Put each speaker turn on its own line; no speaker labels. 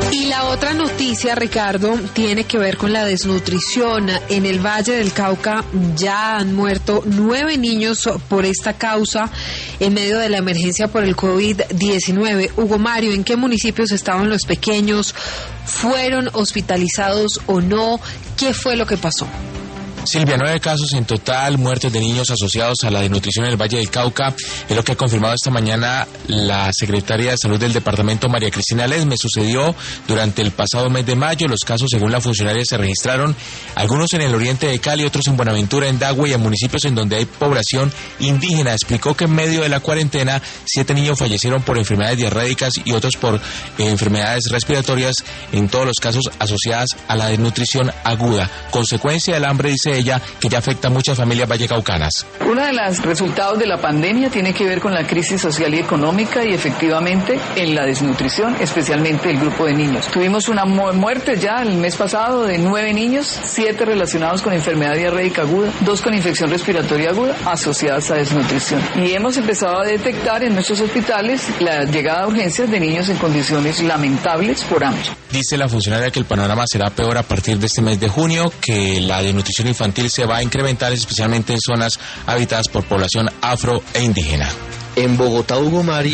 Y la otra noticia, Ricardo, tiene que ver con la desnutrición. En el Valle del Cauca ya han muerto 9 niños por esta causa en medio de la emergencia por el COVID-19. Hugo Mario, ¿en qué municipios estaban los pequeños? ¿Fueron hospitalizados o no? ¿Qué fue lo que pasó?
Silvia, 9 casos en total, muertes de niños asociados a la desnutrición en el Valle del Cauca, es lo que ha confirmado esta mañana la secretaria de Salud del departamento, María Cristina Ledesma. Sucedió durante el pasado mes de mayo. Los casos, según la funcionaria, se registraron algunos en el oriente de Cali, otros en Buenaventura, en Dagua y en municipios en donde hay población indígena. Explicó que en medio de la cuarentena 7 niños fallecieron por enfermedades diarréicas y otros por enfermedades respiratorias, en todos los casos asociadas a la desnutrición aguda, consecuencia del hambre, dice ella, que ya afecta a muchas familias vallecaucanas.
Uno de los resultados de la pandemia tiene que ver con la crisis social y económica y efectivamente en la desnutrición, especialmente el grupo de niños. Tuvimos una muerte ya el mes pasado de 9 niños, 7 relacionados con enfermedad diarreica aguda, 2 con infección respiratoria aguda asociadas a desnutrición. Y hemos empezado a detectar en nuestros hospitales la llegada a urgencias de niños en condiciones lamentables por hambre.
Dice la funcionaria que el panorama será peor a partir de este mes de junio, que la desnutrición infantil se va a incrementar especialmente en zonas habitadas por población afro e indígena.
En Bogotá, Hugo Mario.